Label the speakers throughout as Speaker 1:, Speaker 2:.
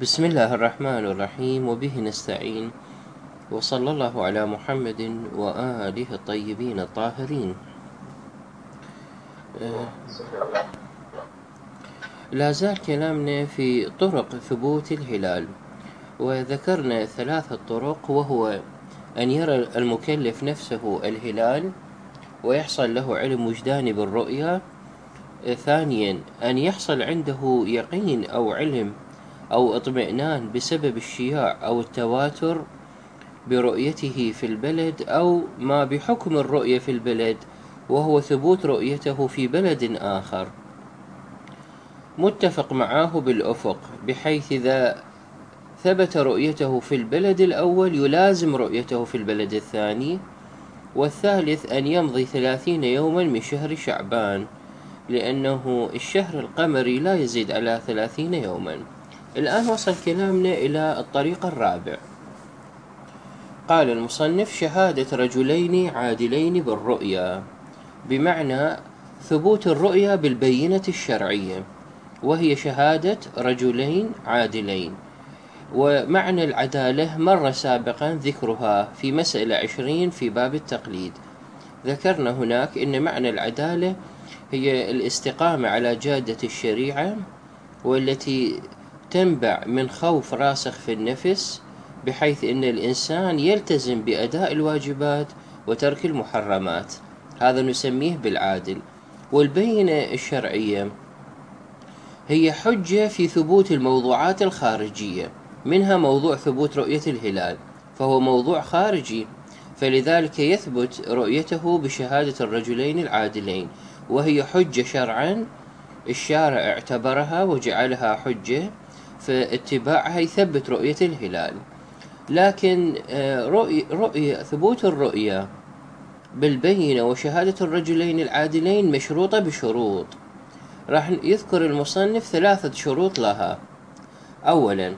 Speaker 1: بسم الله الرحمن الرحيم، وبه نستعين، وصلى الله على محمد وآله الطيبين الطاهرين. لا زال كلامنا في طرق ثبوت الهلال، وذكرنا 3 طرق، وهو أن يرى المكلف نفسه الهلال ويحصل له علم وجداني بالرؤيا. ثانيا، أن يحصل عنده يقين أو علم أو اطمئنان بسبب الشياع أو التواتر برؤيته في البلد، أو ما بحكم الرؤية في البلد وهو ثبوت رؤيته في بلد آخر متفق معه بالأفق، بحيث إذا ثبت رؤيته في البلد الأول يلازم رؤيته في البلد الثاني. والثالث أن يمضي 30 يوما من شهر شعبان، لأنه الشهر القمري لا يزيد على 30 يوما. الآن وصل كلامنا إلى الطريق الرابع. قال المصنف: شهادة رجلين عادلين بالرؤيا، بمعنى ثبوت الرؤيا بالبينة الشرعية، وهي شهادة رجلين عادلين. ومعنى العدالة مر سابقا ذكرها في مسألة 20 في باب التقليد. ذكرنا هناك إن معنى العدالة هي الاستقامة على جادة الشريعة، والتي تنبع من خوف راسخ في النفس، بحيث إن الإنسان يلتزم بأداء الواجبات وترك المحرمات، هذا نسميه بالعادل. والبينة الشرعية هي حجة في ثبوت الموضوعات الخارجية، منها موضوع ثبوت رؤية الهلال، فهو موضوع خارجي، فلذلك يثبت رؤيته بشهادة الرجلين العادلين، وهي حجة شرعا الشارع اعتبرها وجعلها حجة، فاتباعها يثبت رؤية الهلال. لكن ثبوت الرؤية بالبينة وشهادة الرجلين العادلين مشروطة بشروط، راح يذكر المصنف 3 شروط لها. أولا،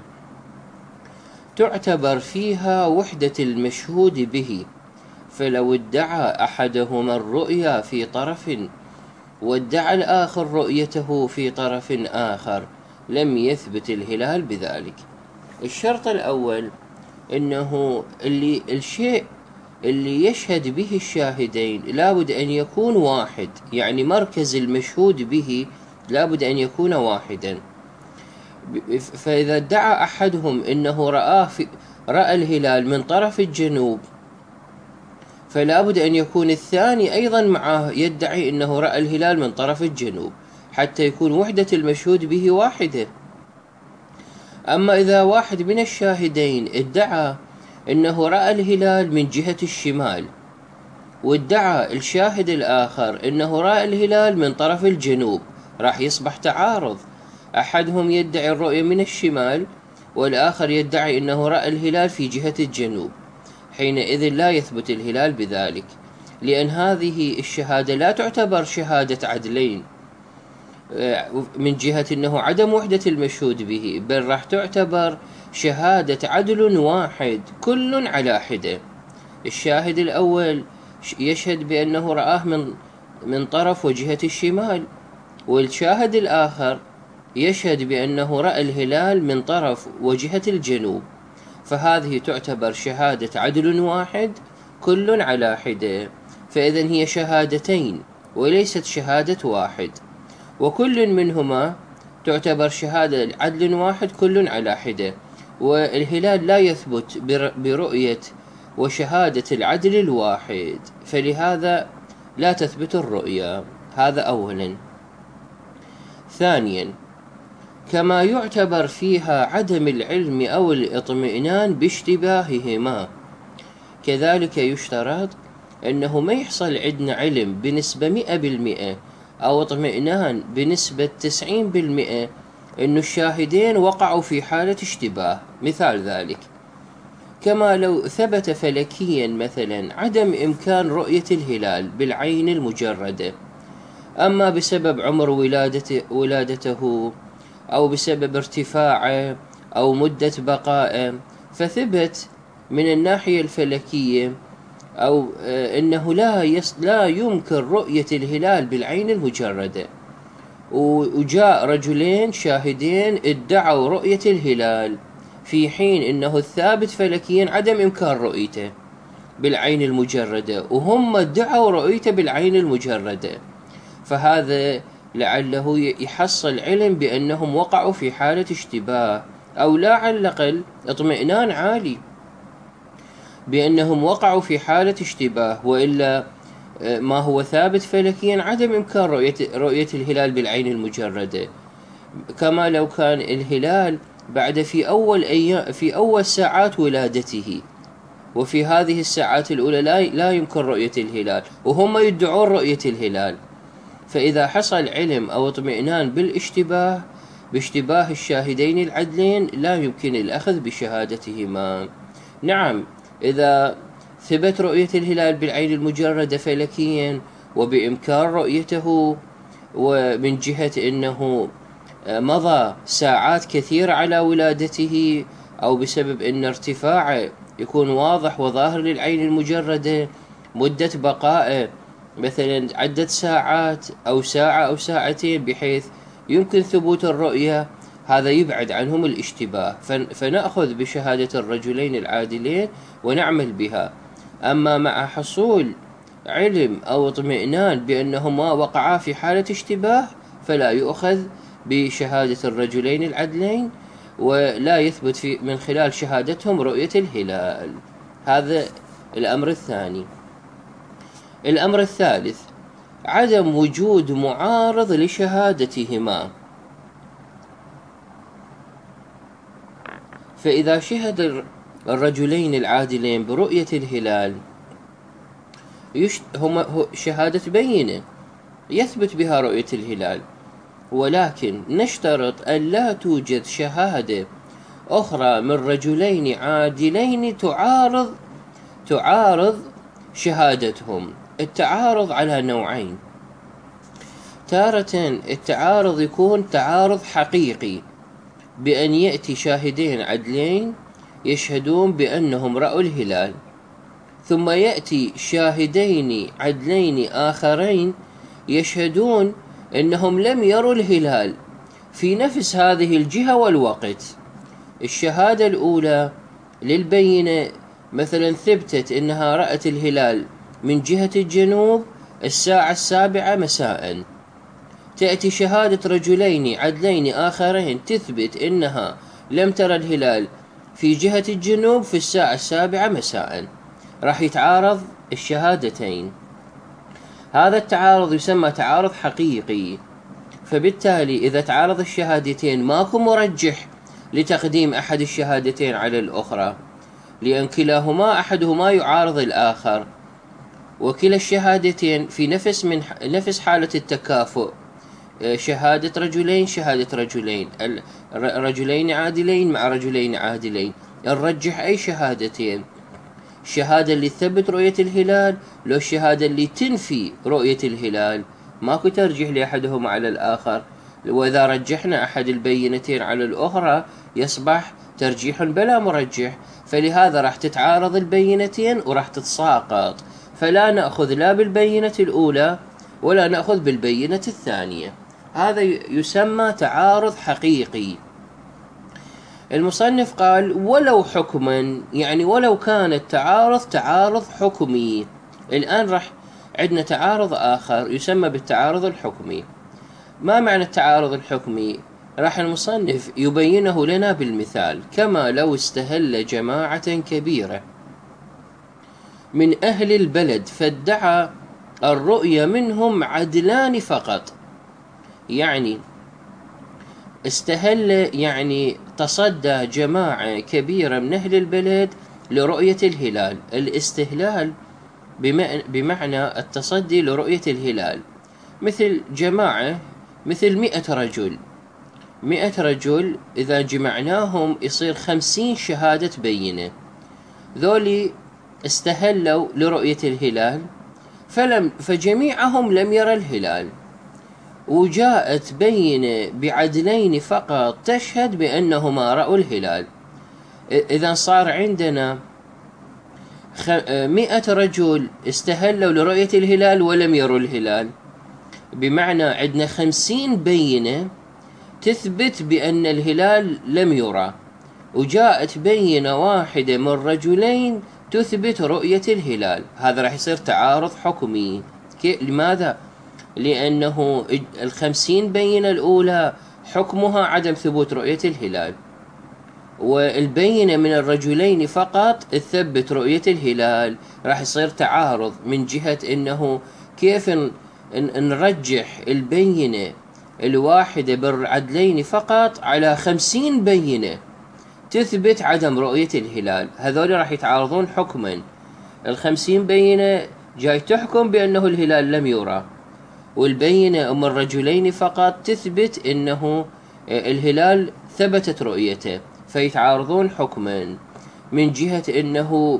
Speaker 1: تعتبر فيها وحدة المشهود به، فلو ادعى أحدهما الرؤيا في طرف وادعى الآخر رؤيته في طرف آخر لم يثبت الهلال بذلك. الشرط الأول إنه الشيء اللي يشهد به الشاهدين لابد أن يكون واحد، يعني مركز المشهود به لابد أن يكون واحدا. فإذا ادعى أحدهم إنه رأى الهلال من طرف الجنوب، فلا بد أن يكون الثاني أيضا معه يدعي أنه رأى الهلال من طرف الجنوب، حتى يكون وحدة المشهود به واحدة. أما إذا واحد من الشاهدين ادعى أنه رأى الهلال من جهة الشمال، وادعى الشاهد الآخر أنه رأى الهلال من طرف الجنوب، راح يصبح تعارض. أحدهم يدعي الرؤية من الشمال، والآخر يدعي أنه رأى الهلال في جهة الجنوب، حينئذ لا يثبت الهلال بذلك، لأن هذه الشهادة لا تعتبر شهادة عدلين من جهة أنه عدم وحدة المشهود به، بل راح تعتبر شهادة عدل واحد كل على حدة. الشاهد الأول يشهد بأنه رآه من طرف وجهة الشمال، والشاهد الآخر يشهد بأنه رأى الهلال من طرف وجهة الجنوب، فهذه تعتبر شهادة عدل واحد كل على حدة، فإذن هي شهادتين وليست شهادة واحد، وكل منهما تعتبر شهادة عدل واحد كل على حدة. والهلال لا يثبت برؤية وشهادة العدل الواحد، فلهذا لا تثبت الرؤيا. هذا أولا. ثانيا، كما يعتبر فيها عدم العلم أو الاطمئنان باشتباههما، كذلك يشترط أنه ما يحصل عندنا علم بنسبة 100% أو اطمئنان بنسبة 90%، أن الشاهدين وقعوا في حالة اشتباه. مثال ذلك كما لو ثبت فلكيا مثلا عدم إمكان رؤية الهلال بالعين المجردة، أما بسبب عمر ولادته أو بسبب ارتفاعه أو مدة بقائه، فثبت من الناحية الفلكية أو أنه لا يمكن رؤية الهلال بالعين المجردة، وجاء رجلين شاهدين ادعوا رؤية الهلال، في حين انه الثابت فلكيا عدم امكان رؤيته بالعين المجردة، وهم ادعوا رؤيته بالعين المجردة. فهذا لعله يحصل علم بأنهم وقعوا في حالة اشتباه، أو لا على الأقل اطمئنان عالي بأنهم وقعوا في حالة اشتباه. وإلا ما هو ثابت فلكيا عدم إمكان رؤية الهلال بالعين المجردة، كما لو كان الهلال بعد في أول ساعات ولادته، وفي هذه الساعات الأولى لا يمكن رؤية الهلال، وهم يدعون رؤية الهلال. فإذا حصل علم أو اطمئنان باشتباه الشاهدين العدلين، لا يمكن الأخذ بشهادتهما. نعم، إذا ثبت رؤية الهلال بالعين المجردة فلكيا وبإمكان رؤيته، ومن جهة أنه مضى ساعات كثيرة على ولادته، أو بسبب أن ارتفاعه يكون واضح وظاهر للعين المجردة، مدة بقائه مثلا عدة ساعات أو ساعة أو ساعتين بحيث يمكن ثبوت الرؤية، هذا يبعد عنهم الاشتباه، فنأخذ بشهادة الرجلين العادلين ونعمل بها. أما مع حصول علم أو اطمئنان بأنهما وقعا في حالة اشتباه، فلا يؤخذ بشهادة الرجلين العدلين، ولا يثبت من خلال شهادتهم رؤية الهلال. هذا الأمر الثاني. الأمر الثالث: عدم وجود معارض لشهادتهما. فإذا شهد الرجلين العادلين برؤية الهلال، هما شهادة بينة يثبت بها رؤية الهلال، ولكن نشترط أن لا توجد شهادة أخرى من رجلين عادلين تعارض شهادتهم. التعارض على نوعين: تارة التعارض يكون تعارض حقيقي، بأن يأتي شاهدين عدلين يشهدون بأنهم رأوا الهلال، ثم يأتي شاهدين عدلين آخرين يشهدون أنهم لم يروا الهلال في نفس هذه الجهة والوقت. الشهادة الأولى للبينة مثلا ثبتت أنها رأت الهلال من جهة الجنوب الساعة 7 مساء، تأتي شهادة رجلين عدلين آخرين تثبت أنها لم ترى الهلال في جهة الجنوب في الساعة 7 مساء، راح يتعارض الشهادتين. هذا التعارض يسمى تعارض حقيقي. فبالتالي إذا تعارض الشهادتين ماكو مرجح لتقديم أحد الشهادتين على الأخرى، لأن كلاهما أحدهما يعارض الآخر، وكلا الشهادتين في نفس حالة التكافؤ، شهادة رجلين شهادة رجلين، رجلين عادلين مع رجلين عادلين، نرجح أي شهادتين: الشهادة اللي تثبت رؤية الهلال لو الشهادة اللي تنفي رؤية الهلال. ماكو ترجيح لأحدهما على الآخر، وإذا رجحنا أحد البينتين على الأخرى يصبح ترجيح بلا مرجح، فلهذا راح تتعارض البينتين وراح تتساقط، فلا نأخذ لا بالبينة الأولى ولا نأخذ بالبينة الثانية. هذا يسمى تعارض حقيقي. المصنف قال ولو حكما، يعني ولو كان التعارض تعارض حكمي. الآن راح عندنا تعارض آخر يسمى بالتعارض الحكمي. ما معنى التعارض الحكمي؟ راح المصنف يبينه لنا بالمثال: كما لو استهل جماعة كبيرة من أهل البلد فادعى الرؤية منهم عدلان فقط. يعني استهل يعني تصدى جماعة كبيرة من أهل البلد لرؤية الهلال. الاستهلال بمعنى التصدي لرؤية الهلال، مثل جماعة مثل 100 رجل إذا جمعناهم يصير 50 شهادة بينة. ذولي استهلوا لرؤية الهلال فجميعهم لم يرى الهلال، وجاءت بينة بعدلين فقط تشهد بأنهما رأوا الهلال. إذا صار عندنا 100 رجل استهلوا لرؤية الهلال ولم يروا الهلال، بمعنى عندنا 50 بينة تثبت بأن الهلال لم يرى، وجاءت بينة واحدة من رجلين تثبت رؤية الهلال. هذا راح يصير تعارض حكمي. لماذا؟ لأنه 50 بينة الأولى حكمها عدم ثبوت رؤية الهلال، والبينة من الرجلين فقط تثبت رؤية الهلال. راح يصير تعارض من جهة أنه كيف نرجح البينة الواحدة بالعدلين فقط على 50 بينة تثبت عدم رؤية الهلال. هذول راح يتعارضون حكما. 50 بينة جاي تحكم بأنه الهلال لم يرى، والبينة من الرجلين فقط تثبت أنه الهلال ثبتت رؤيته، فيتعارضون حكما. من جهة أنه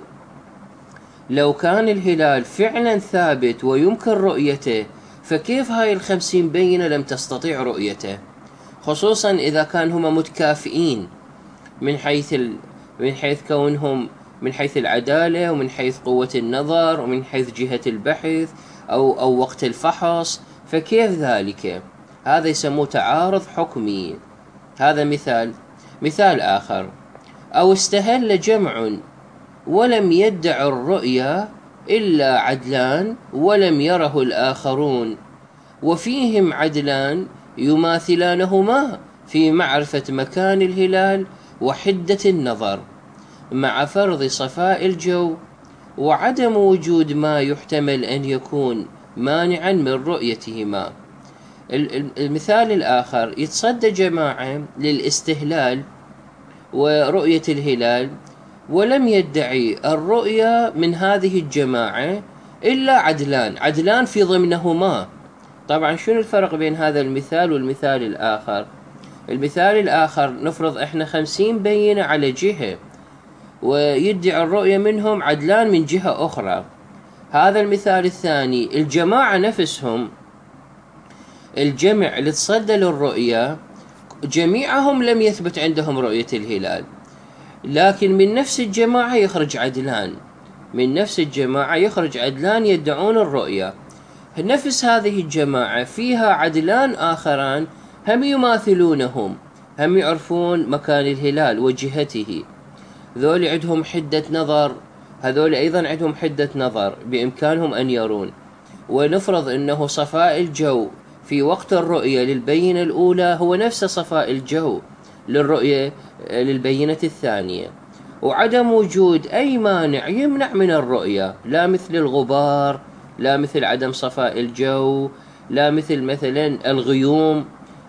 Speaker 1: لو كان الهلال فعلا ثابت ويمكن رؤيته، فكيف هاي 50 بينة لم تستطيع رؤيته؟ خصوصا إذا كان هما متكافئين من حيث كونهم، من حيث العدالة، ومن حيث قوة النظر، ومن حيث جهة البحث أو وقت الفحص. فكيف ذلك؟ هذا يسموه تعارض حكمي. هذا مثال آخر: أو استهل جمع ولم يدع الرؤيا إلا عدلان ولم يره الآخرون، وفيهم عدلان يماثلانهما في معرفة مكان الهلال وحدة النظر، مع فرض صفاء الجو وعدم وجود ما يحتمل أن يكون مانعا من رؤيتهما. المثال الآخر: يتصدى جماعة للاستهلال ورؤية الهلال، ولم يدعي الرؤيا من هذه الجماعة إلا عدلان في ضمنهما. طبعا شنو الفرق بين هذا المثال والمثال الآخر؟ المثال الآخر نفرض إحنا 50 بينة على جهة، ويدعي الرؤية منهم عدلان من جهة أخرى. هذا المثال الثاني، الجماعة نفسهم، الجمع اللي تصدى للرؤية جميعهم لم يثبت عندهم رؤية الهلال، لكن من نفس الجماعة يخرج عدلان يدعون الرؤية. نفس هذه الجماعة فيها عدلان آخران هم يماثلونهم، هم يعرفون مكان الهلال وجهته. ذول عندهم حدة نظر، هذول أيضا عندهم حدة نظر بإمكانهم أن يرون. ونفرض أنه صفاء الجو في وقت الرؤية للبينة الأولى هو نفس صفاء الجو للرؤية للبينة الثانية، وعدم وجود أي مانع يمنع من الرؤية، لا مثل الغبار، لا مثل عدم صفاء الجو، لا مثلا الغيوم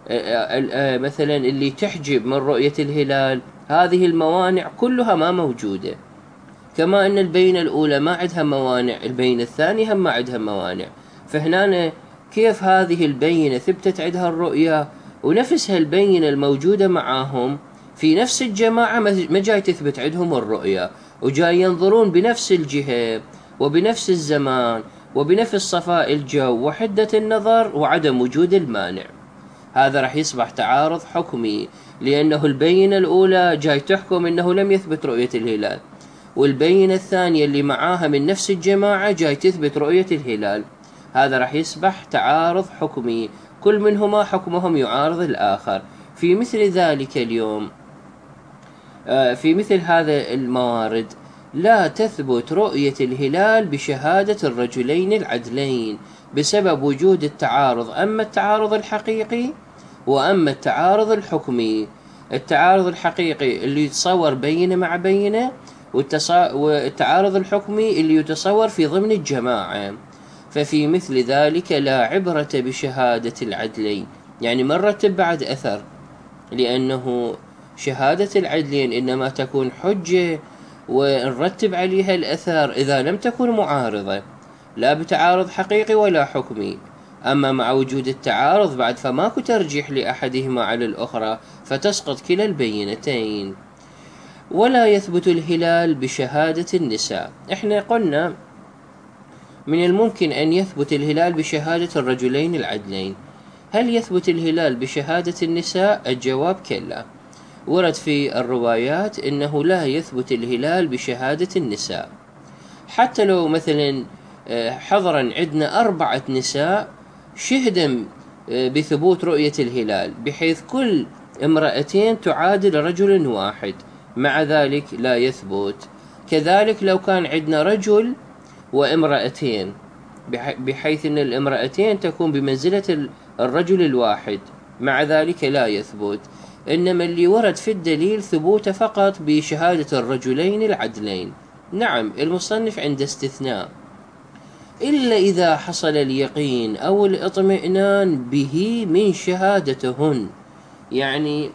Speaker 1: مثلا اللي تحجب من رؤية الهلال. هذه الموانع كلها ما موجودة. كما أن البينة الأولى ما عندها موانع، البينة الثانية هم ما عندها موانع. فهنا كيف هذه البينة ثبتت عندها الرؤية، ونفسها البينة الموجودة معاهم في نفس الجماعة ما جاي تثبت عندهم الرؤية، وجاي ينظرون بنفس الجهة وبنفس الزمان وبنفس صفاء الجو وحدة النظر وعدم وجود المانع. هذا راح يصبح تعارض حكمي، لأنه البينة الأولى جاي تحكم أنه لم يثبت رؤية الهلال، والبينة الثانية اللي معاها من نفس الجماعة جاي تثبت رؤية الهلال. هذا راح يصبح تعارض حكمي، كل منهما حكمهم يعارض الآخر. في مثل ذلك اليوم، في مثل هذا الموارد لا تثبت رؤية الهلال بشهادة الرجلين العدلين بسبب وجود التعارض، أما التعارض الحقيقي وأما التعارض الحكمي. التعارض الحقيقي اللي يتصور بينة مع بينة، والتعارض الحكمي اللي يتصور في ضمن الجماعة. ففي مثل ذلك لا عبرة بشهادة العدلين، يعني ما نرتب بعد أثر، لأنه شهادة العدلين إنما تكون حجة ونرتب عليها الأثر إذا لم تكن معارضة، لا بتعارض حقيقي ولا حكمي. أما مع وجود التعارض بعد فماكو ترجيح لأحدهما على الأخرى، فتسقط كلا البينتين. ولا يثبت الهلال بشهادة النساء. احنا قلنا من الممكن أن يثبت الهلال بشهادة الرجلين العدلين. هل يثبت الهلال بشهادة النساء؟ الجواب كلا. ورد في الروايات أنه لا يثبت الهلال بشهادة النساء، حتى لو مثلا حضرا عندنا 4 نساء شهدا بثبوت رؤية الهلال بحيث كل امرأتين تعادل رجل واحد، مع ذلك لا يثبت. كذلك لو كان عندنا رجل وامرأتين بحيث أن الامرأتين تكون بمنزلة الرجل الواحد، مع ذلك لا يثبت. إنما اللي ورد في الدليل ثبوته فقط بشهادة الرجلين العدلين. نعم، المصنف عند استثناء، إلا إذا حصل اليقين أو الاطمئنان به من شهادتهن. يعني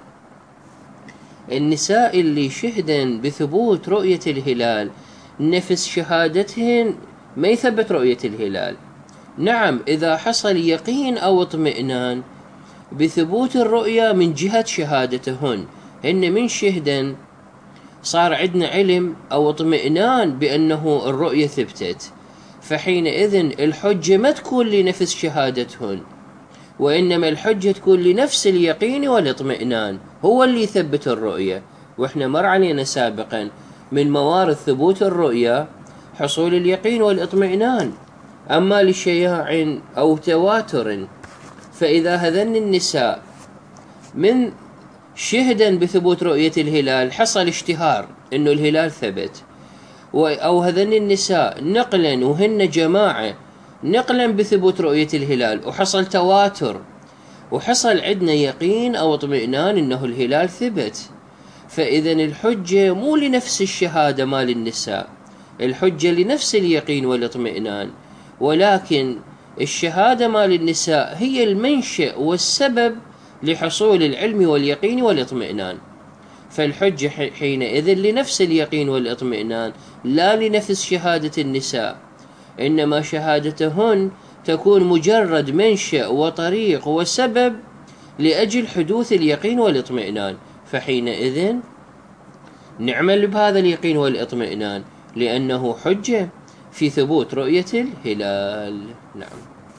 Speaker 1: النساء اللي شهدن بثبوت رؤية الهلال نفس شهادتهن ما يثبت رؤية الهلال. نعم، إذا حصل يقين أو اطمئنان بثبوت الرؤية من جهة شهادتهن، هن من شهدن صار عندنا علم أو اطمئنان بأنه الرؤية ثبتت، فحينئذ الحجة ما تكون لنفس شهادتهن، وإنما الحجة تكون لنفس اليقين والاطمئنان، هو اللي يثبت الرؤية. وإحنا مر علينا سابقا من موارد ثبوت الرؤية حصول اليقين والاطمئنان. أما لشياع أو تواتر، فإذا هذن النساء من شهدا بثبوت رؤية الهلال حصل اشتهار إنه الهلال ثبت، أو هذن النساء نقلا وهن جماعة نقلا بثبوت رؤية الهلال وحصل تواتر وحصل عندنا يقين أو اطمئنان إنه الهلال ثبت، فإذا الحجة مو لنفس الشهادة مال النساء، الحجة لنفس اليقين والاطمئنان، ولكن الشهادة مال النساء هي المنشأ والسبب لحصول العلم واليقين والاطمئنان. فالحجة حينئذ لنفس اليقين والاطمئنان لا لنفس شهادة النساء، إنما شهادتهن تكون مجرد منشأ وطريق وسبب لأجل حدوث اليقين والاطمئنان، فحينئذ نعمل بهذا اليقين والاطمئنان لأنه حجة في ثبوت رؤية الهلال. نعم.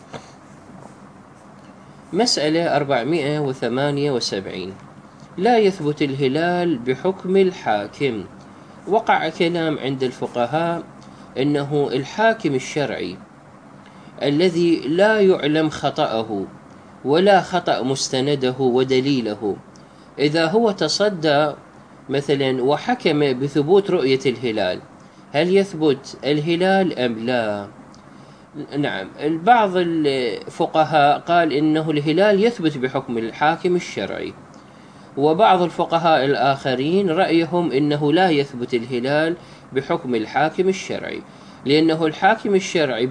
Speaker 1: مسألة 478. لا يثبت الهلال بحكم الحاكم. وقع كلام عند الفقهاء إنه الحاكم الشرعي الذي لا يعلم خطأه ولا خطأ مستنده ودليله، إذا هو تصدى مثلا وحكم بثبوت رؤية الهلال، هل يثبت الهلال أم لا؟ نعم، بعض الفقهاء قال إنه الهلال يثبت بحكم الحاكم الشرعي، وبعض الفقهاء الآخرين رأيهم إنه لا يثبت الهلال بحكم الحاكم الشرعي، لأنه الحاكم الشرعي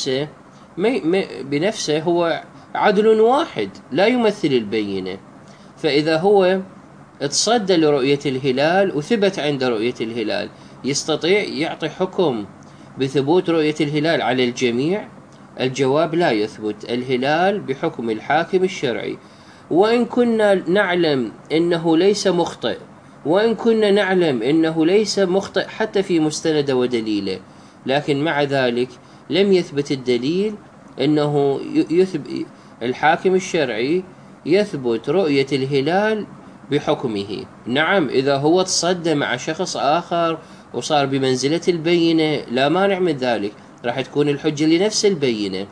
Speaker 1: بنفسه هو عدل واحد لا يمثل البينة، فإذا هو تصدى لرؤية الهلال وثبت عند رؤية الهلال يستطيع يعطي حكم بثبوت رؤية الهلال على الجميع؟ الجواب لا يثبت الهلال بحكم الحاكم الشرعي، وإن كنا نعلم إنه ليس مخطئ، وإن كنا نعلم إنه ليس مخطئ حتى في مستند ودليله، لكن مع ذلك لم يثبت الدليل إنه الحاكم الشرعي يثبت رؤية الهلال بحكمه. نعم، إذا هو تصدى مع شخص آخر وصار بمنزلة البينة لا مانع من ذلك، راح تكون الحجة لنفس البينة.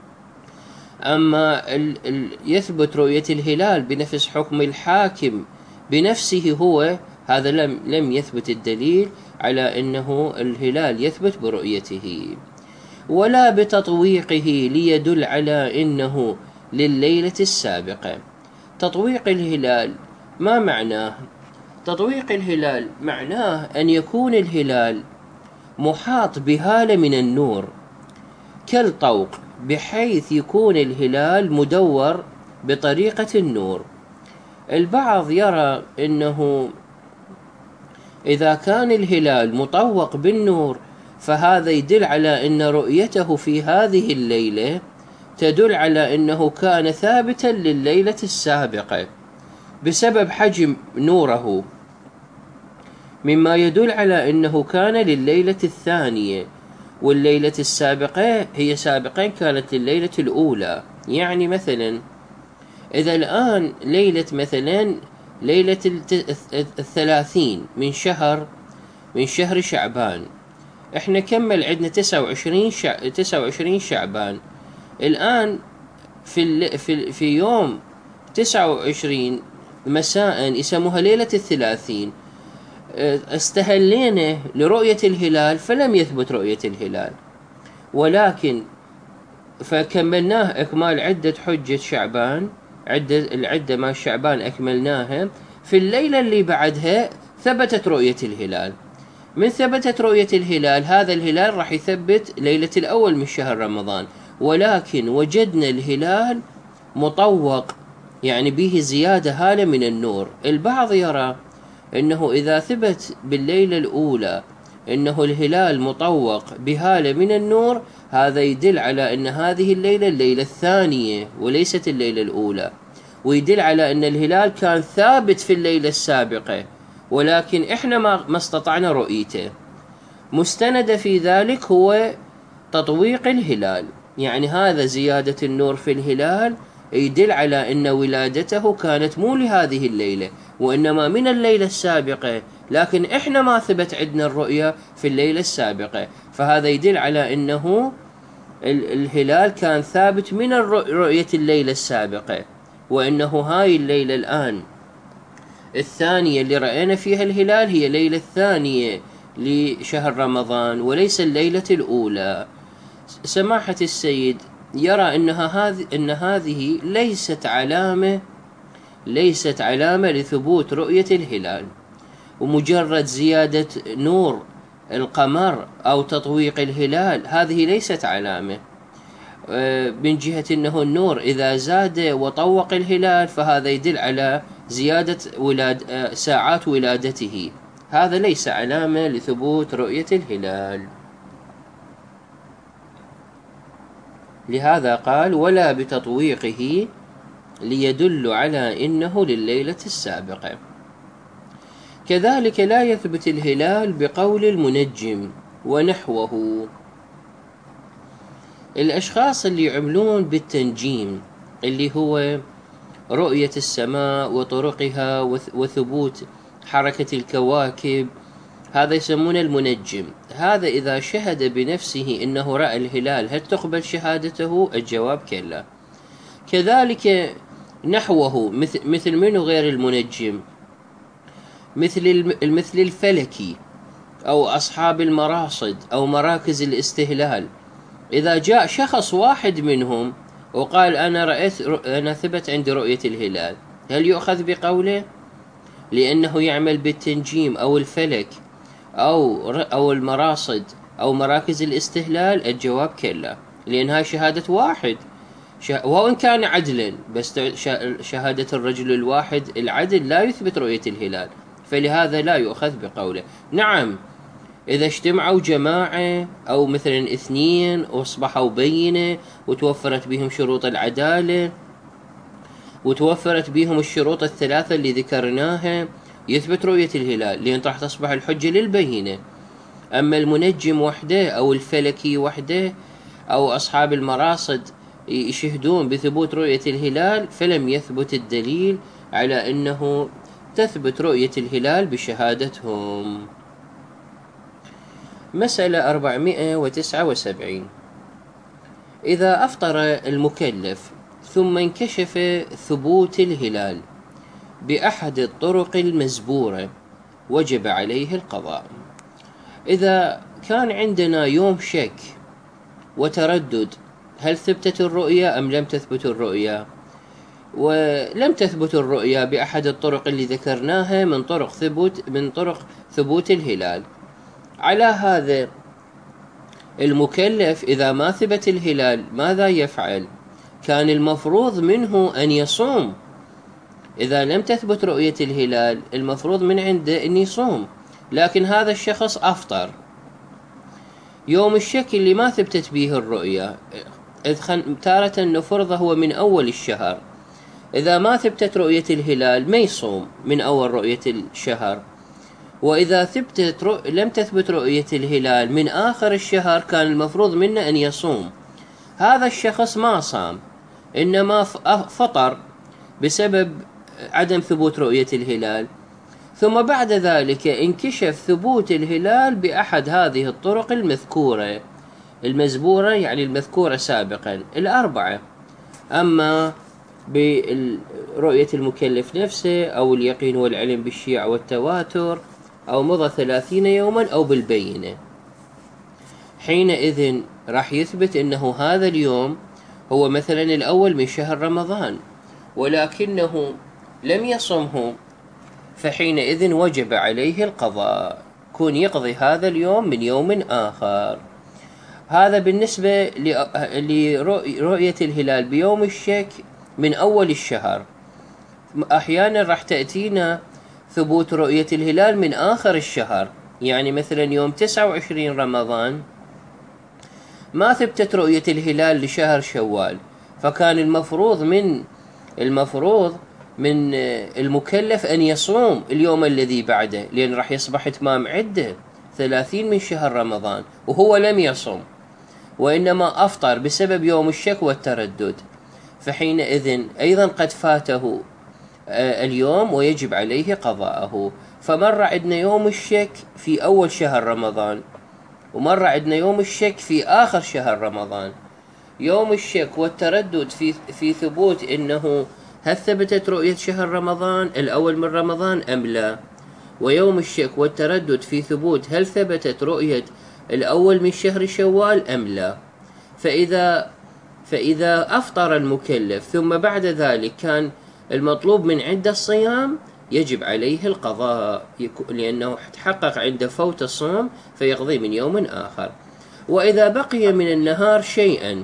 Speaker 1: أما يثبت رؤية الهلال بنفس حكم الحاكم بنفسه هو، هذا لم يثبت الدليل على أنه الهلال يثبت برؤيته، ولا بتطويقه ليدل على أنه لليلة السابقة. تطويق الهلال ما معناه؟ تطويق الهلال معناه أن يكون الهلال محاط بهالة من النور كالطوق، بحيث يكون الهلال مدور بطريقة النور. البعض يرى أنه إذا كان الهلال مطوق بالنور فهذا يدل على أن رؤيته في هذه الليلة تدل على أنه كان ثابتا لليلة السابقة بسبب حجم نوره، مما يدل على أنه كان لليلة الثانية، والليلة السابقة هي سابقا كانت لليلة الأولى. يعني مثلا إذا الآن ليلة مثلا ليلة 30 من شهر شعبان، إحنا كمل عندنا 29 شعبان، الآن في يوم 29 مساء يسموها ليلة الثلاثين، استهلينا لرؤية الهلال فلم يثبت رؤية الهلال، ولكن فكملناه إكمال عدة حجة شعبان، العدة ما شعبان أكملناها. في الليلة اللي بعدها ثبتت رؤية الهلال. من ثبتت رؤية الهلال، هذا الهلال راح يثبت ليلة الأول من شهر رمضان، ولكن وجدنا الهلال مطوق، يعني به زيادة هالة من النور. البعض يرى أنه إذا ثبت بالليلة الأولى أنه الهلال مطوق بهالة من النور، هذا يدل على أن هذه الليلة الثانية وليست الليلة الأولى، ويدل على أن الهلال كان ثابت في الليلة السابقة، ولكن إحنا ما استطعنا رؤيته. مستند في ذلك هو تطويق الهلال، يعني هذا زيادة النور في الهلال يدل على أن ولادته كانت مو لهذه الليلة، وإنما من الليلة السابقة، لكن إحنا ما ثبت عندنا الرؤية في الليلة السابقة، فهذا يدل على أنه الهلال كان ثابت من رؤية الليلة السابقة، وإنه هاي الليلة الآن الثانية اللي رأينا فيها الهلال هي ليلة الثانية لشهر رمضان وليس الليلة الأولى. سماحة السيد يرى أن هذه ليست علامة لثبوت رؤية الهلال، ومجرد زيادة نور القمر أو تطويق الهلال هذه ليست علامة، من جهة أنه النور إذا زاد وطوق الهلال فهذا يدل على زيادة ساعات ولادته، هذا ليس علامة لثبوت رؤية الهلال. لهذا قال: ولا بتطويقه ليدل على إنه لليلة السابقة. كذلك لا يثبت الهلال بقول المنجم ونحوه. الأشخاص اللي يعملون بالتنجيم، اللي هو رؤية السماء وطرقها وثبوت حركة الكواكب، هذا يسمونه المنجم. هذا إذا شهد بنفسه إنه رأى الهلال هل تقبل شهادته؟ الجواب كلا. كذلك نحوه، مثل منه غير المنجم، مثل الفلكي أو أصحاب المراصد أو مراكز الاستهلال، إذا جاء شخص واحد منهم وقال أنا ثبت عندي رؤية الهلال، هل يؤخذ بقوله؟ لأنه يعمل بالتنجيم أو الفلك أو المراصد أو مراكز الاستهلال؟ الجواب كلا، لأنها شهادة واحد، وإن كان عدلا، بس شهادة الرجل الواحد العدل لا يثبت رؤية الهلال، فلهذا لا يؤخذ بقوله. نعم، إذا اجتمعوا جماعة أو مثلا 2 وأصبحوا بينة وتوفرت بهم شروط العدالة وتوفرت بهم الشروط الثلاثة اللي ذكرناها، يثبت رؤية الهلال، لأن راح تصبح الحجة للبينة. أما المنجم وحده أو الفلكي وحده أو أصحاب المراصد يشهدون بثبوت رؤية الهلال، فلم يثبت الدليل على أنه تثبت رؤية الهلال بشهادتهم. مسألة 479: إذا أفطر المكلف ثم انكشف ثبوت الهلال بأحد الطرق المزبورة وجب عليه القضاء. إذا كان عندنا يوم شك وتردد هل ثبتت الرؤيا أم لم تثبت الرؤيا، ولم تثبت الرؤيا بأحد الطرق اللي ذكرناها من طرق ثبوت الهلال، على هذا المكلف إذا ما ثبت الهلال ماذا يفعل؟ كان المفروض منه أن يصوم. إذا لم تثبت رؤية الهلال المفروض من عنده أن يصوم، لكن هذا الشخص أفطر يوم الشك اللي ما ثبتت به الرؤيا. تارة نفرضه هو من أول الشهر، إذا ما ثبتت رؤية الهلال ما يصوم من أول رؤية الشهر، وإذا لم تثبت رؤية الهلال من آخر الشهر كان المفروض منه أن يصوم. هذا الشخص ما صام، إنما فطر بسبب عدم ثبوت رؤية الهلال، ثم بعد ذلك انكشف ثبوت الهلال بأحد هذه الطرق المذكورة المزبورة، يعني المذكورة سابقا 4. أما برؤية المكلف نفسه أو اليقين والعلم بالشيع والتواتر أو مضى 30 يوما أو بالبينة، حينئذ راح يثبت أنه هذا اليوم هو مثلا الأول من شهر رمضان ولكنه لم يصمه، فحينئذ وجب عليه القضاء، كون يقضي هذا اليوم من يوم آخر. هذا بالنسبة لرؤية الهلال بيوم الشك من أول الشهر. أحيانا راح تأتينا ثبوت رؤية الهلال من آخر الشهر، يعني مثلا يوم 29 رمضان ما ثبتت رؤية الهلال لشهر شوال، فكان المفروض من المكلف أن يصوم اليوم الذي بعده، لأن راح يصبح إتمام عدة 30 من شهر رمضان، وهو لم يصوم وإنما أفطر بسبب يوم الشك والتردد، فحينئذ أيضا قد فاته اليوم ويجب عليه قضاءه. فمر عندنا يوم الشك في أول شهر رمضان، ومر عندنا يوم الشك في آخر شهر رمضان. يوم الشك والتردد في ثبوت إنه هل ثبتت رؤية شهر رمضان الأول من رمضان أم لا، ويوم الشك والتردد في ثبوت هل ثبتت رؤية الأول من شهر شوال أم لا. فإذا أفطر المكلف ثم بعد ذلك كان المطلوب من عنده الصيام يجب عليه القضاء، لأنه تحقق عنده فوت الصوم فيقضي من يوم آخر. وإذا بقي من النهار شيئا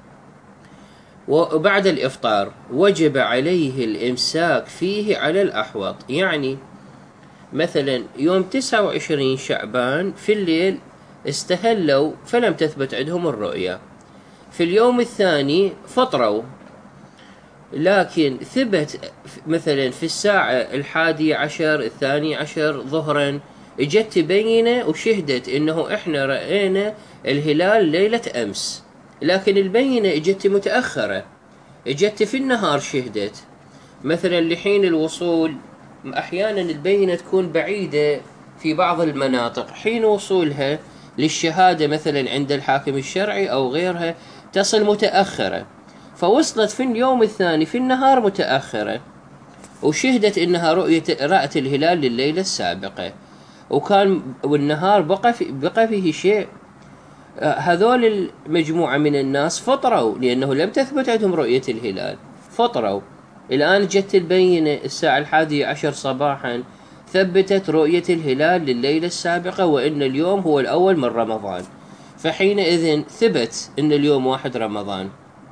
Speaker 1: وبعد الإفطار وجب عليه الإمساك فيه على الأحوط، يعني مثلا يوم 29 شعبان في الليل استهلوا فلم تثبت عندهم الرؤية، في اليوم الثاني فطروا، لكن ثبت مثلا في الساعة 11 12 ظهرا اجت بينة وشهدت انه احنا رأينا الهلال ليلة امس، لكن البينة اجت متأخرة، اجت في النهار شهدت مثلا لحين الوصول. احيانا البينة تكون بعيدة في بعض المناطق، حين وصولها للشهادة مثلا عند الحاكم الشرعي او غيرها تصل متأخرة، فوصلت في اليوم الثاني في النهار متأخرة وشهدت انها رأت الهلال لليلة السابقة، والنهار بقى فيه شيء. هذول المجموعة من الناس فطروا لأنه لم تثبت عندهم رؤية الهلال، فطروا. الآن جت البينة الساعة 11 صباحا ثبتت رؤية الهلال لليلة السابقة وإن اليوم هو الأول من رمضان، فحينئذ ثبت إن اليوم 1 رمضان.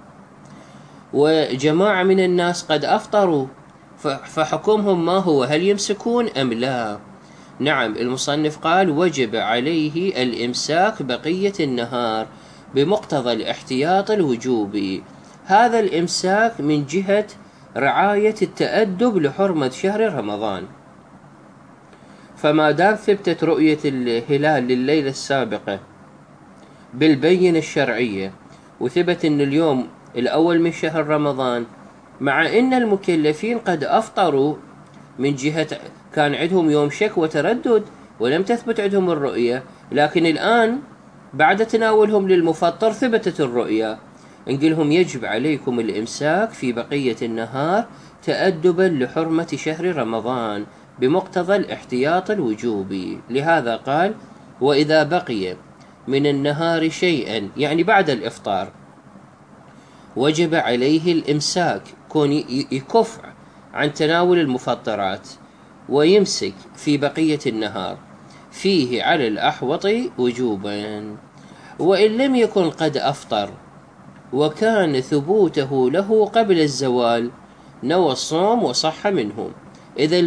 Speaker 1: وجماعة من الناس قد أفطروا، فحكمهم ما هو؟ هل يمسكون أم لا؟ نعم، المصنف قال وجب عليه الإمساك بقية النهار بمقتضى الاحتياط الوجوبي. هذا الإمساك من جهة رعاية التأدب لحرمة شهر رمضان، فما دام ثبتت رؤية الهلال لليلة السابقة بالبينة الشرعية وثبت أن اليوم الأول من شهر رمضان، مع أن المكلفين قد أفطروا من جهة كان عندهم يوم شك وتردد ولم تثبت عندهم الرؤية، لكن الآن بعد تناولهم للمفطر ثبتت الرؤية، نقولهم يجب عليكم الإمساك في بقية النهار تأدبا لحرمة شهر رمضان بمقتضى الاحتياط الوجوبي. لهذا قال وإذا بقي من النهار شيئا، يعني بعد الإفطار، وجب عليه الإمساك، كون يكف عن تناول المفطرات ويمسك في بقية النهار فيه على الأحوط وجوبا. وإن لم يكن قد أفطر وكان ثبوته له قبل الزوال نوى الصوم وصح منه. إذا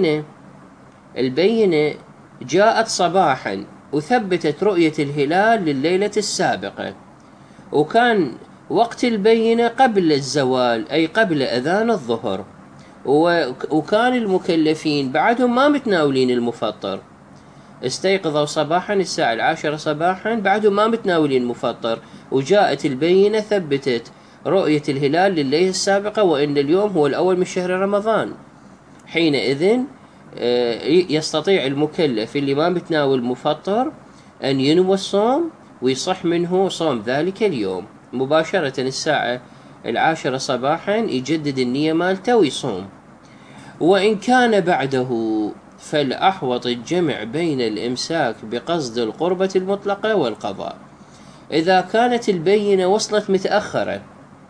Speaker 1: البينة جاءت صباحا وثبتت رؤية الهلال لليلة السابقة، وكان وقت البينة قبل الزوال أي قبل أذان الظهر، وكان المكلفين بعدهم ما متناولين المفطر، استيقظوا صباحا الساعة 10 صباحا بعدهم ما متناولين المفطر، وجاءت البينة ثبتت رؤية الهلال لليلة السابقة وإن اليوم هو الأول من شهر رمضان. حينئذ يستطيع المكلف اللي ما متناول مفطر أن ينوي الصوم ويصح منه صوم ذلك اليوم مباشرة الساعة العاشرة صباحا يجدد النية مالته ويصوم. وإن كان بعده فالأحوط الجمع بين الإمساك بقصد القربة المطلقة والقضاء. إذا كانت البينة وصلت متأخرة،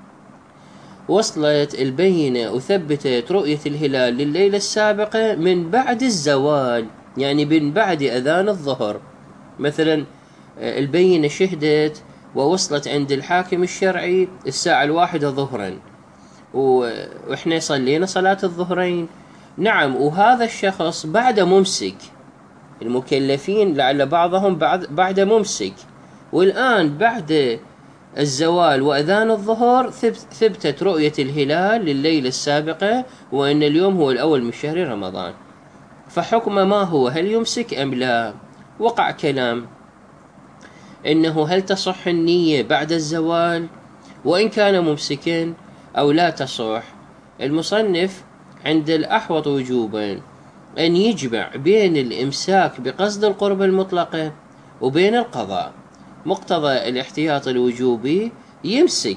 Speaker 1: وصلت البينة وثبتت رؤية الهلال لليلة السابقة من بعد الزوال، يعني من بعد أذان الظهر، مثلا البينة شهدت ووصلت عند الحاكم الشرعي الساعة 1 ظهرا، وإحنا صلينا صلاة الظهرين. نعم، وهذا الشخص بعد ممسك، المكلفين لعل بعضهم بعد ممسك، والآن بعد الزوال وأذان الظهر ثبتت رؤية الهلال لليلة السابقة، وأن اليوم هو الأول من شهر رمضان. فحكم ما هو؟ هل يمسك أم لا؟ وقع كلام إنه هل تصح النية بعد الزوال وإن كان ممسكا أو لا تصح. المصنف عند الأحوط وجوبا أن يجمع بين الإمساك بقصد القربة المطلقة وبين القضاء. مقتضى الاحتياط الوجوبي يمسك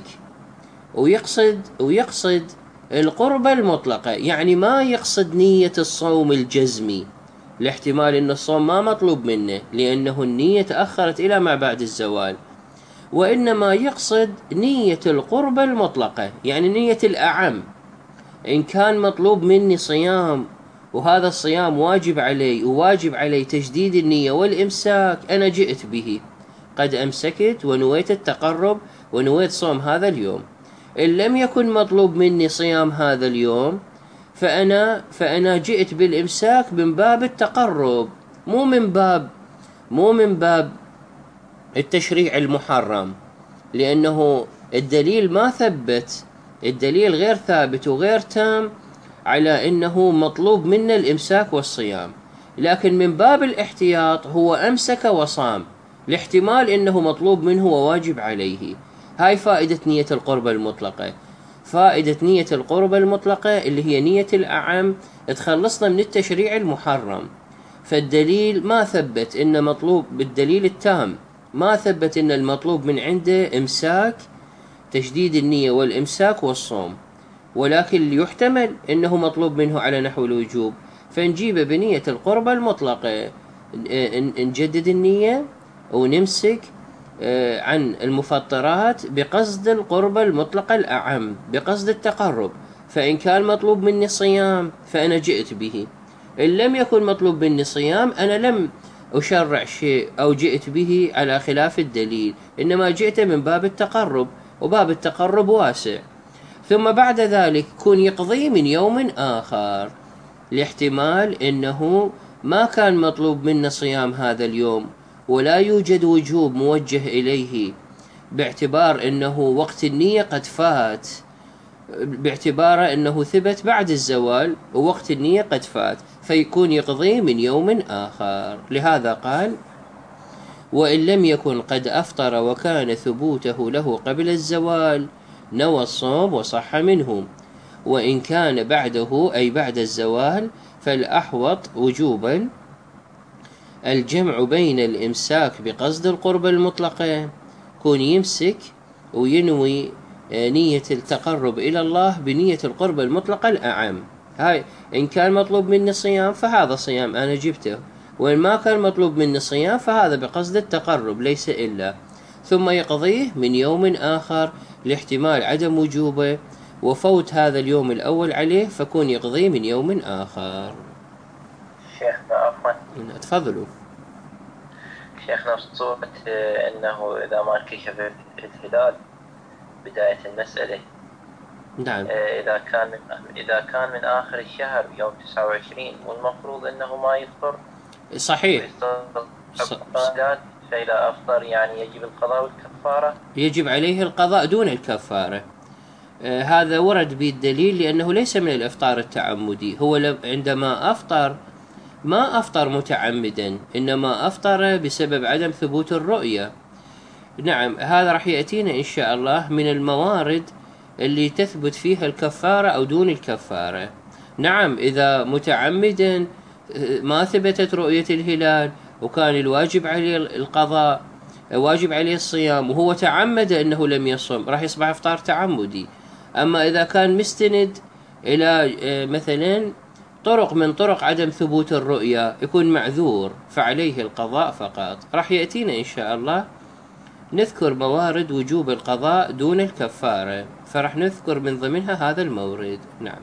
Speaker 1: ويقصد القربة المطلقة، يعني ما يقصد نية الصوم الجزمي، لاحتمال أن الصوم ما مطلوب منه لأنه النية تأخرت إلى ما بعد الزوال، وإنما يقصد نية القربة المطلقة، يعني نية الأعم. إن كان مطلوب مني صيام وهذا الصيام واجب علي وواجب علي تجديد النية والإمساك، أنا جئت به، قد أمسكت ونويت التقرب ونويت صوم هذا اليوم. إن لم يكن مطلوب مني صيام هذا اليوم فأنا جئت بالإمساك من باب التقرب، مو من باب التشريع المحرم، لأنه الدليل ما ثبت، الدليل غير ثابت وغير تام على أنه مطلوب منا الإمساك والصيام، لكن من باب الاحتياط هو أمسك وصام لاحتمال أنه مطلوب منه وواجب عليه. هاي فائدة نية القربة المطلقة. فائدة نية القربة المطلقة اللي هي نية الأعم تخلصنا من التشريع المحرم. فالدليل ما ثبت إن مطلوب، بالدليل التام ما ثبت إن المطلوب من عنده إمساك، تجديد النية والإمساك والصوم، ولكن يحتمل إنه مطلوب منه على نحو الوجوب، فنجيب بنية القربة المطلقة، نجدد النية ونمسك عن المفطرات بقصد القربة المطلقة الأعم، بقصد التقرب. فإن كان مطلوب مني صيام فأنا جئت به، إن لم يكن مطلوب مني صيام أنا لم أشرع شيء أو جئت به على خلاف الدليل، إنما جئت من باب التقرب، وباب التقرب واسع. ثم بعد ذلك يكون يقضي من يوم آخر، لاحتمال إنه ما كان مطلوب منا صيام هذا اليوم ولا يوجد وجوب موجه إليه، باعتبار أنه وقت النية قد فات، باعتبار أنه ثبت بعد الزوال ووقت النية قد فات، فيكون يقضي من يوم آخر. لهذا قال: وإن لم يكن قد أفطر وكان ثبوته له قبل الزوال نوى الصوم وصح منه، وإن كان بعده أي بعد الزوال فالأحوط وجوبا الجمع بين الإمساك بقصد القربة المطلقة، كون يمسك وينوي نية التقرب إلى الله بنية القربة المطلقة الأعم. هاي إن كان مطلوب مني صيام فهذا صيام أنا جبته، وإن ما كان مطلوب مني صيام فهذا بقصد التقرب ليس إلا، ثم يقضيه من يوم آخر لاحتمال عدم وجوبه وفوت هذا اليوم الأول عليه، فكون يقضيه من يوم آخر.
Speaker 2: شيخنا عفوا،
Speaker 1: تفضلوا.
Speaker 2: شيخنا بصورة أنه إذا ما انكشف الهلال بداية المسألة،
Speaker 1: نعم،
Speaker 2: إذا كان من آخر الشهر يوم 29 والمفروض أنه ما يفطر،
Speaker 1: صحيح،
Speaker 2: فإذا أفطر يعني يجب القضاء والكفارة.
Speaker 1: يجب عليه القضاء دون الكفارة. هذا ورد بالدليل، لأنه ليس من الإفطار التعمدي. هو عندما أفطر ما أفطر متعمدا، إنما أفطر بسبب عدم ثبوت الرؤية. نعم، هذا راح يأتينا إن شاء الله من الموارد اللي تثبت فيها الكفارة أو دون الكفارة. نعم، إذا متعمدا ما ثبتت رؤية الهلال وكان الواجب عليه القضاء، واجب عليه الصيام، وهو تعمد أنه لم يصم، راح يصبح إفطار تعمدي. أما إذا كان مستند إلى مثلا طرق من طرق عدم ثبوت الرؤيا يكون معذور، فعليه القضاء فقط. راح يأتينا إن شاء الله نذكر موارد وجوب القضاء دون الكفارة، فرح نذكر من ضمنها هذا المورد. نعم.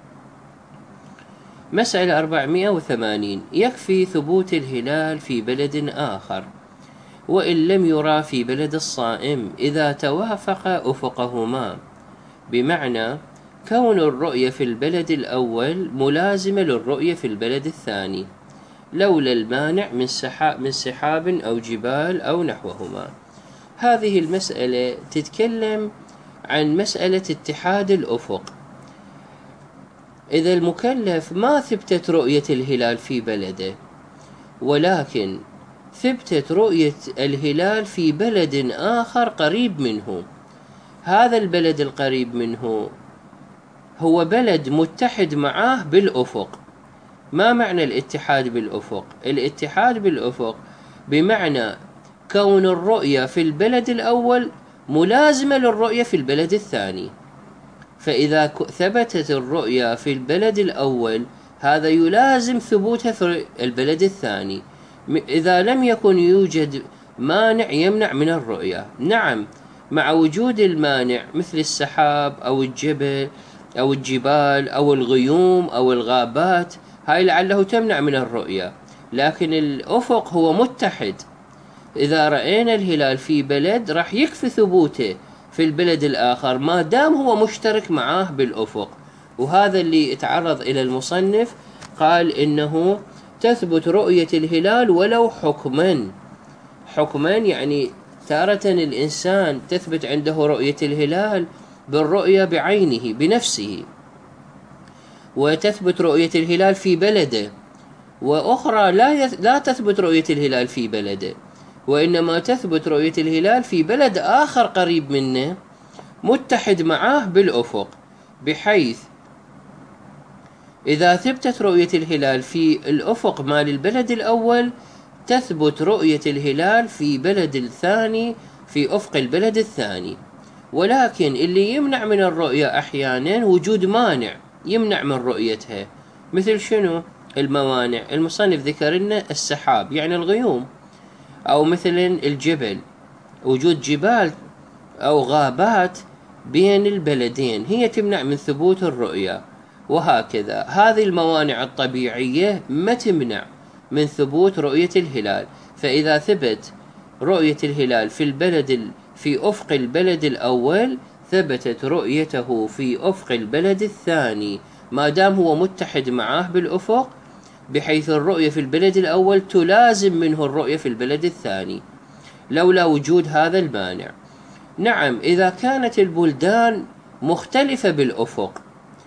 Speaker 1: مسألة 480. يكفي ثبوت الهلال في بلد آخر وإن لم يرى في بلد الصائم إذا توافق أفقهما، بمعنى كون الرؤية في البلد الأول ملازمة للرؤية في البلد الثاني لولا المانع من سحاب أو جبال أو نحوهما. هذه المسألة تتكلم عن مسألة اتحاد الأفق. إذا المكلف ما ثبتت رؤية الهلال في بلده، ولكن ثبتت رؤية الهلال في بلد آخر قريب منه، هذا البلد القريب منه هو بلد متحد معاه بالأفق. ما معنى الاتحاد بالأفق؟ الاتحاد بالأفق بمعنى كون الرؤية في البلد الأول ملازمة للرؤية في البلد الثاني. فإذا ثبتت الرؤية في البلد الأول هذا يلازم ثبوتها في البلد الثاني، إذا لم يكن يوجد مانع يمنع من الرؤية. نعم، مع وجود المانع مثل السحاب أو الجبل أو الجبال أو الغيوم أو الغابات، هاي لعله تمنع من الرؤية، لكن الأفق هو متحد. إذا رأينا الهلال في بلد راح يكفي ثبوته في البلد الآخر ما دام هو مشترك معاه بالأفق. وهذا اللي اتعرض إلى المصنف، قال إنه تثبت رؤية الهلال ولو حكما يعني تارة الإنسان تثبت عنده رؤية الهلال بالرؤية بعينه بنفسه، وتثبت رؤية الهلال في بلده، وأخرى لا تثبت رؤية الهلال في بلده، وإنما تثبت رؤية الهلال في بلد آخر قريب منه متحد معاه بالأفق، بحيث إذا ثبتت رؤية الهلال في الأفق مال البلد الأول تثبت رؤية الهلال في بلد الثاني في أفق البلد الثاني. ولكن اللي يمنع من الرؤية أحيانا وجود مانع يمنع من رؤيتها. مثل شنو الموانع؟ المصنف ذكر لنا السحاب يعني الغيوم، أو مثلا الجبل، وجود جبال أو غابات بين البلدين هي تمنع من ثبوت الرؤية، وهكذا. هذه الموانع الطبيعية ما تمنع من ثبوت رؤية الهلال. فإذا ثبت رؤية الهلال في أفق البلد الأول ثبتت رؤيته في أفق البلد الثاني ما دام هو متحد معاه بالأفق، بحيث الرؤية في البلد الأول تلازم منه الرؤية في البلد الثاني لولا وجود هذا المانع. نعم، إذا كانت البلدان مختلفة بالأفق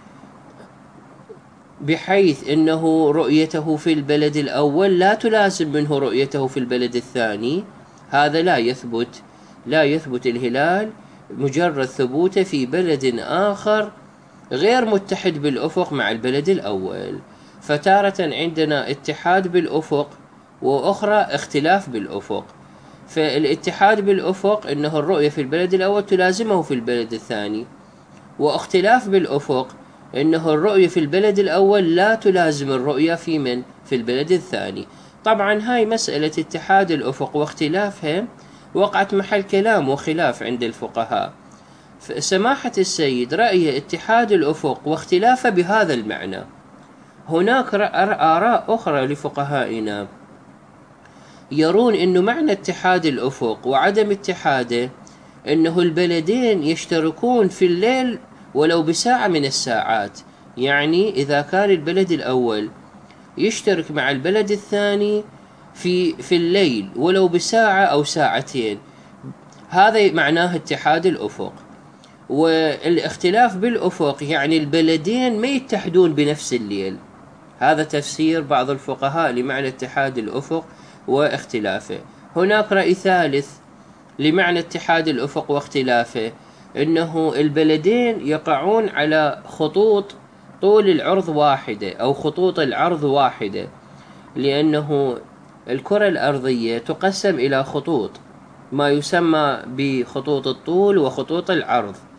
Speaker 1: بحيث أنه رؤيته في البلد الأول لا تلازم منه رؤيته في البلد الثاني، هذا لا يثبت الهلال مجرد ثبوته في بلد آخر غير متحد بالأفق مع البلد الأول. فتارة عندنا اتحاد بالأفق، وأخرى اختلاف بالأفق. فالاتحاد بالأفق إنه الرؤية في البلد الأول تلازمه في البلد الثاني، واختلاف بالأفق إنه الرؤية في البلد الأول لا تلازم الرؤية في البلد الثاني. طبعا هاي مسألة اتحاد الأفق واختلافها وقعت محل كلام وخلاف عند الفقهاء. سماحة السيد رأي اتحاد الأفق واختلافه بهذا المعنى. هناك آراء أخرى لفقهائنا يرون إنه معنى اتحاد الأفق وعدم اتحاده إنه البلدين يشتركون في الليل ولو بساعة من الساعات. يعني إذا كان البلد الأول يشترك مع البلد الثاني في الليل ولو بساعة أو ساعتين، هذا معناه اتحاد الأفق. والاختلاف بالأفق يعني البلدين ما يتحدون بنفس الليل. هذا تفسير بعض الفقهاء لمعنى اتحاد الأفق واختلافه. هناك رأي ثالث لمعنى اتحاد الأفق واختلافه، إنه البلدين يقعون على خطوط طول العرض واحدة أو خطوط العرض واحدة، لأنه الكرة الأرضية تقسم إلى خطوط ما يسمى بخطوط الطول وخطوط العرض.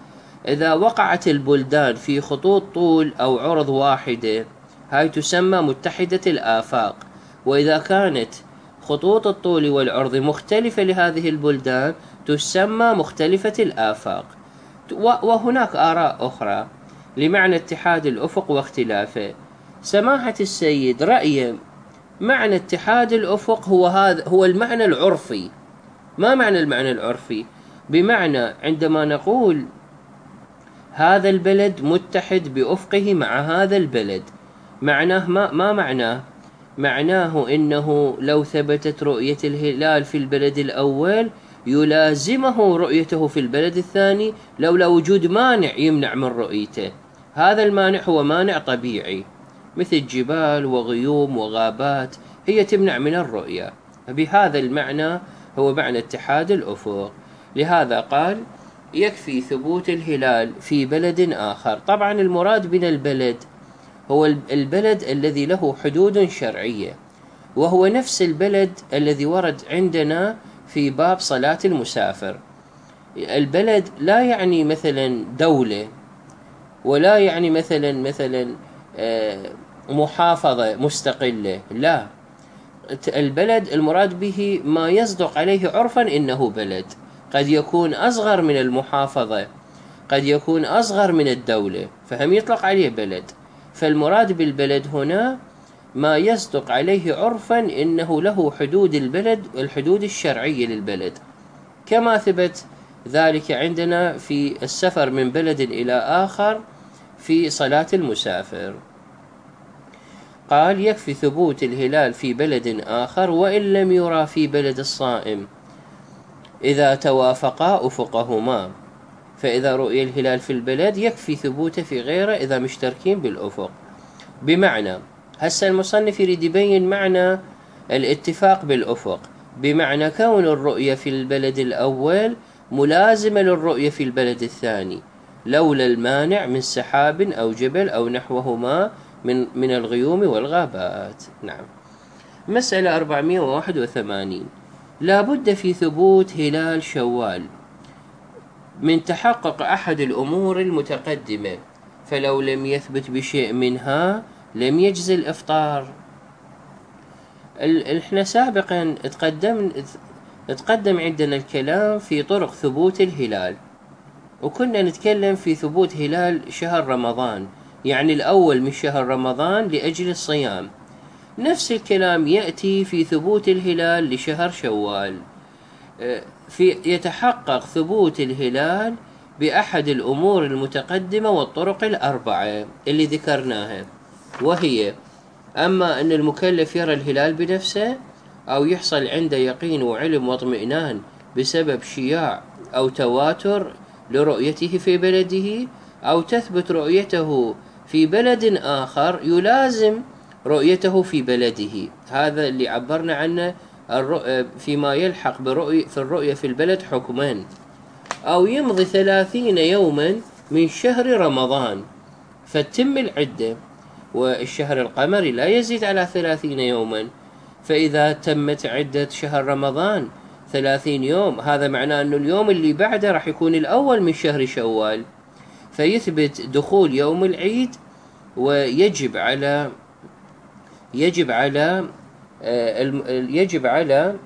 Speaker 1: إذا وقعت البلدان في خطوط طول أو عرض واحدة هاي تسمى متحدة الآفاق، وإذا كانت خطوط الطول والعرض مختلفة لهذه البلدان تسمى مختلفة الآفاق. وهناك آراء أخرى لمعنى اتحاد الأفق واختلافه. سماحة السيد رأي معنى اتحاد الأفق هو المعنى العرفي. ما معنى المعنى العرفي؟ بمعنى عندما نقول هذا البلد متحد بأفقه مع هذا البلد، معناه ما معناه؟ معناه إنه لو ثبتت رؤية الهلال في البلد الأول يلازمه رؤيته في البلد الثاني لولا وجود مانع يمنع من رؤيته. هذا المانع هو مانع طبيعي مثل جبال وغيوم وغابات هي تمنع من الرؤية. بهذا المعنى هو معنى اتحاد الأفق. لهذا قال يكفي ثبوت الهلال في بلد آخر. طبعا المراد من البلد هو البلد الذي له حدود شرعية، وهو نفس البلد الذي ورد عندنا في باب صلاة المسافر. البلد لا يعني مثلا دولة، ولا يعني مثلا محافظة مستقلة، لا. البلد المراد به ما يصدق عليه عرفا إنه بلد، قد يكون أصغر من المحافظة، قد يكون أصغر من الدولة، فهم يطلق عليه بلد. فالمراد بالبلد هنا ما يصدق عليه عرفا إنه له حدود البلد، الحدود الشرعية للبلد، كما ثبت ذلك عندنا في السفر من بلد إلى آخر في صلاة المسافر. قال يكفي ثبوت الهلال في بلد آخر وإن لم يرى في بلد الصائم إذا توافقا أفقهما. فإذا رؤي الهلال في البلد يكفي ثبوته في غيره إذا مشتركين بالأفق. بمعنى هسه المصنف يريد يبين معنى الاتفاق بالأفق، بمعنى كون الرؤية في البلد الأول ملازمة للرؤية في البلد الثاني لولا المانع من سحاب أو جبل أو نحوهما من الغيوم والغابات. نعم. مسألة 481. لا بد في ثبوت هلال شوال من تحقق أحد الأمور المتقدمة، فلو لم يثبت بشيء منها لم يجز الإفطار. احنا سابقا تقدم عندنا الكلام في طرق ثبوت الهلال، وكنا نتكلم في ثبوت هلال شهر رمضان، يعني الأول من شهر رمضان لأجل الصيام. نفس الكلام يأتي في ثبوت الهلال لشهر شوال. يتحقق ثبوت الهلال بأحد الأمور المتقدمة والطرق الأربعة اللي ذكرناها، وهي أما أن المكلف يرى الهلال بنفسه، أو يحصل عنده يقين وعلم واطمئنان بسبب شياع أو تواتر لرؤيته في بلده، أو تثبت رؤيته في بلد آخر يلازم رؤيته في بلده. هذا اللي عبرنا عنه فيما يلحق في الرؤية في البلد حكمان. أو يمضي 30 يوما من شهر رمضان فتتم العدة، والشهر القمري لا يزيد على 30 يوما، فإذا تمت عدة شهر رمضان 30 يوم هذا معناه أنه اليوم اللي بعده راح يكون الأول من شهر شوال، فيثبت دخول يوم العيد، ويجب على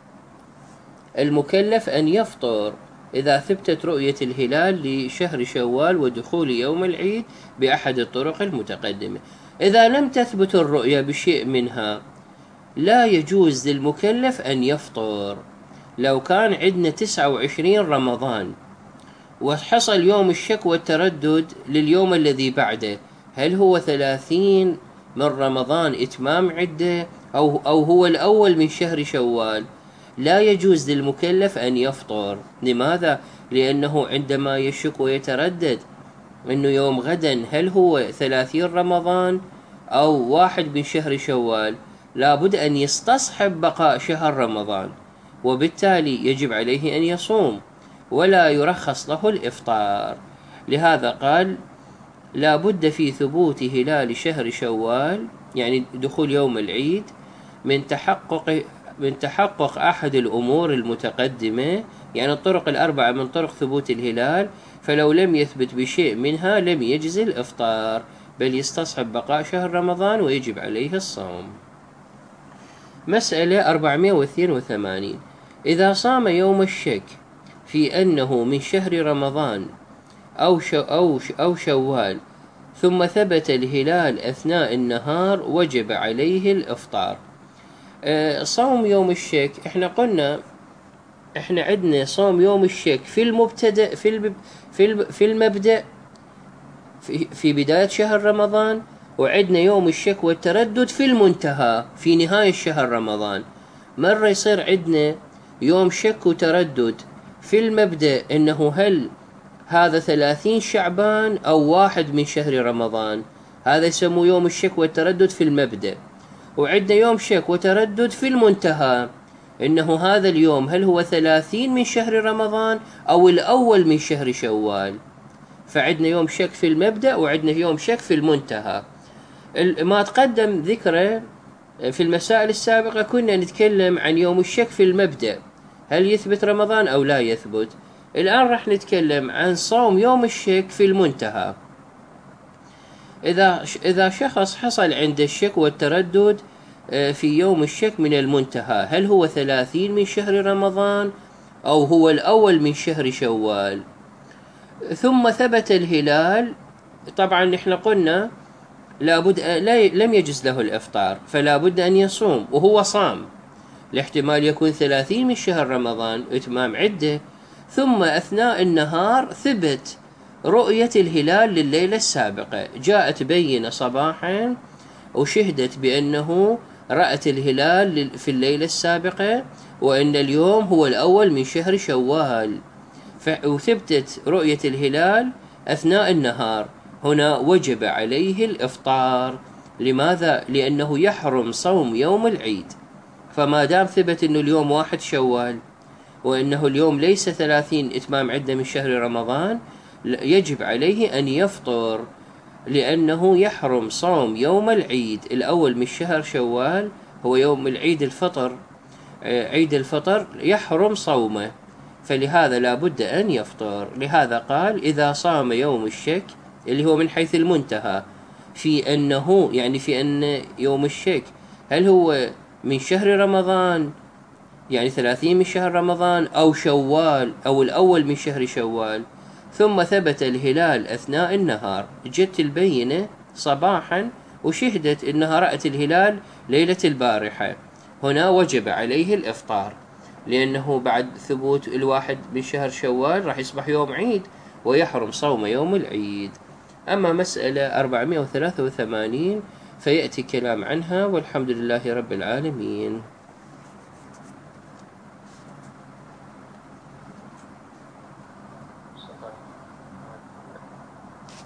Speaker 1: المكلف أن يفطر إذا ثبتت رؤية الهلال لشهر شوال ودخول يوم العيد بأحد الطرق المتقدمة. إذا لم تثبت الرؤية بشيء منها لا يجوز للمكلف أن يفطر. لو كان عندنا 29 رمضان وحصل يوم الشك والتردد لليوم الذي بعده، هل هو 30 من رمضان إتمام عدة أو هو الأول من شهر شوال، لا يجوز للمكلف أن يفطر. لماذا؟ لأنه عندما يشك ويتردد أنه يوم غدا هل هو 30 رمضان أو 1 من شهر شوال، لابد أن يستصحب بقاء شهر رمضان، وبالتالي يجب عليه أن يصوم ولا يرخص له الإفطار. لهذا قال لا بد في ثبوت هلال شهر شوال، يعني دخول يوم العيد، من تحقق أحد الأمور المتقدمة، يعني الطرق الأربعة من طرق ثبوت الهلال، فلو لم يثبت بشيء منها لم يجز الإفطار، بل يستصحب بقاء شهر رمضان ويجب عليه الصوم. مسألة 482. إذا صام يوم الشك في أنه من شهر رمضان أو شوال ثم ثبت الهلال أثناء النهار وجب عليه الإفطار. صوم يوم الشك احنا قلنا احنا عندنا صوم يوم الشك في المبتدأ في المبدأ في بداية شهر رمضان، وعندنا يوم الشك والتردد في المنتهى في نهاية شهر رمضان. مرة يصير عندنا يوم شك وتردد في المبدأ انه هل هذا 30 شعبان او 1 من شهر رمضان، هذا يسموه يوم الشك والتردد في المبدأ. وعندنا يوم شك وتردد في المنتهى انه هذا اليوم هل هو 30 من شهر رمضان او الاول من شهر شوال. فعندنا يوم شك في المبدأ وعندنا يوم شك في المنتهى. ما تقدم ذكره في المسائل السابقة كنا نتكلم عن يوم الشك في المبدأ، هل يثبت رمضان أو لا يثبت. الآن راح نتكلم عن صوم يوم الشك في المنتهى. إذا شخص حصل عند الشك والتردد في يوم الشك من المنتهى، هل هو 30 من شهر رمضان أو هو الأول من شهر شوال، ثم ثبت الهلال، طبعا نحن قلنا لم يجز له الإفطار، فلا بد أن يصوم، وهو صام لاحتمال يكون 30 من شهر رمضان إتمام عدة، ثم أثناء النهار ثبت رؤية الهلال لليلة السابقة، جاءت بينة صباحا وشهدت بأنه رأت الهلال في الليلة السابقة وأن اليوم هو الأول من شهر شوال، وثبتت رؤية الهلال أثناء النهار، هنا وجب عليه الإفطار. لماذا؟ لأنه يحرم صوم يوم العيد، فما دام ثبت أنه اليوم 1 شوال وأنه اليوم ليس 30 إتمام عدة من شهر رمضان، يجب عليه أن يفطر، لأنه يحرم صوم يوم العيد الأول من شهر شوال، هو يوم العيد الفطر، عيد الفطر يحرم صومه، فلهذا لا بد أن يفطر. لهذا قال إذا صام يوم الشك اللي هو من حيث المنتهى في أنه يعني في أن يوم الشك هل هو من شهر رمضان يعني 30 من شهر رمضان أو شوال أو الأول من شهر شوال، ثم ثبت الهلال أثناء النهار، جت البينة صباحا وشهدت أنها رأت الهلال ليلة البارحة، هنا وجب عليه الإفطار، لأنه بعد ثبوت 1 من شهر شوال راح يصبح يوم عيد ويحرم صوم يوم العيد. أما مسألة 483 فيأتي كلام عنها، والحمد لله رب العالمين.